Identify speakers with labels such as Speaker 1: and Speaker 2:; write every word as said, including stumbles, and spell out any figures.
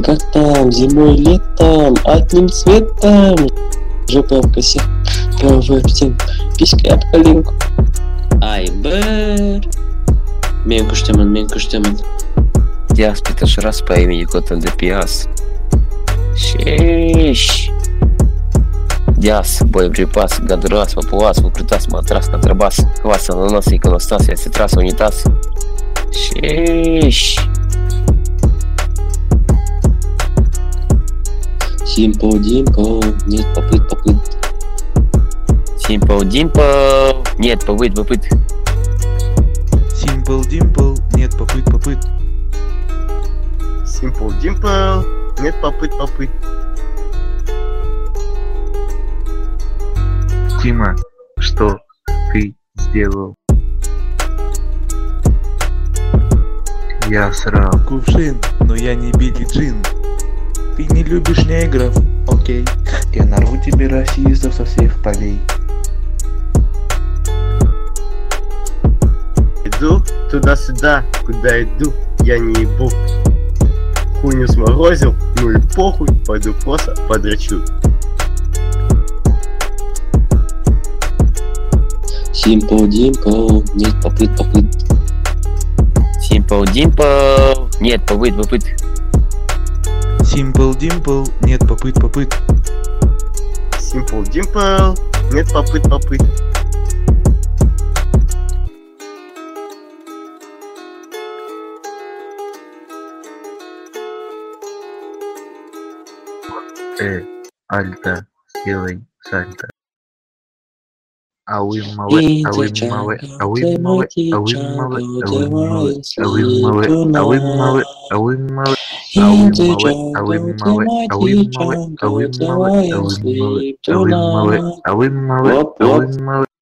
Speaker 1: как там, зимой, летом, одним цветом. Жопа в косе, первый в тем, писька об коленку. Ай, бэр. Мен күштемін, мен күштемін.
Speaker 2: Диас питаш раз по имени Котен де Пиас. Шеш. Диас, боеприпас, гадурас, папуас, выкрутас, матрас, контрабас, квас, ананас, иконостас, яцитрас, унитаз. Шеш.
Speaker 1: Simple Dimple, нет попыт, попыт.
Speaker 2: Simple Dimple, нет попыт, попыт.
Speaker 3: Simple Dimple, нет попыт, попыт.
Speaker 4: Simple Dimple, нет попыт, попыт.
Speaker 5: Тима, что ты сделал? Я срал.
Speaker 3: Кувшин, но я не Билли Джин. Ты не любишь негров, окей. Я нарву тебе расистов со всех полей.
Speaker 4: Иду туда-сюда, куда иду, я не ебу. Хуйню сморозил, ну и похуй, пойду просто подрачу.
Speaker 1: Simple Dimple, нет попыт, попыт.
Speaker 2: Simple Dimple, нет попыт, попыт.
Speaker 3: Simple Dimple, нет попыт, попыт.
Speaker 4: Simple Dimple, нет попыт, попыт.
Speaker 5: Э, Альта, сделай сальто. А вы мале, а вы мале, а вы мале, а вы мале, а вы мале, а вы мале, а вы мале, а вы мале, а вы мале, а вы мале, а вы мале, а вы мале, а вы мале, а вы мале, а вы мале, а вы мале.